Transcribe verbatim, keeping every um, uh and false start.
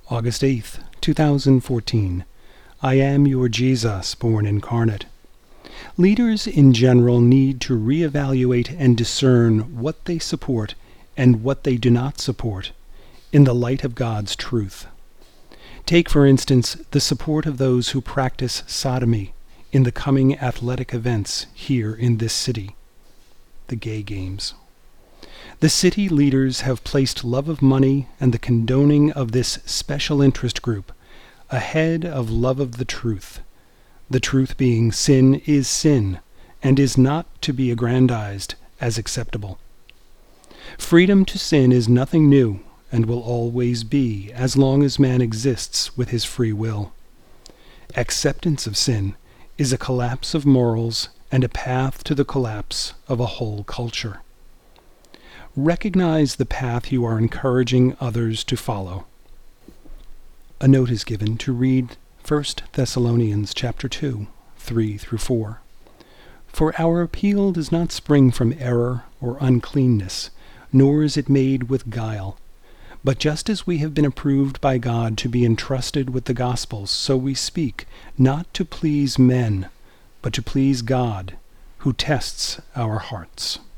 August eighth, two thousand fourteen. I am your Jesus, born incarnate. Leaders in general need to reevaluate and discern what they support and what they do not support in the light of God's truth. Take, for instance, the support of those who practice sodomy in the coming athletic events here in this city, the Gay Games. The city leaders have placed love of money and the condoning of this special interest group ahead of love of the truth, the truth being sin is sin and is not to be aggrandized as acceptable. Freedom to sin is nothing new and will always be as long as man exists with his free will. Acceptance of sin is a collapse of morals and a path to the collapse of a whole culture. Recognize the path you are encouraging others to follow. A note is given to read First Thessalonians chapter two, three through four. For our appeal does not spring from error or uncleanness, nor is it made with guile. But just as we have been approved by God to be entrusted with the gospel, so we speak, not to please men, but to please God, who tests our hearts.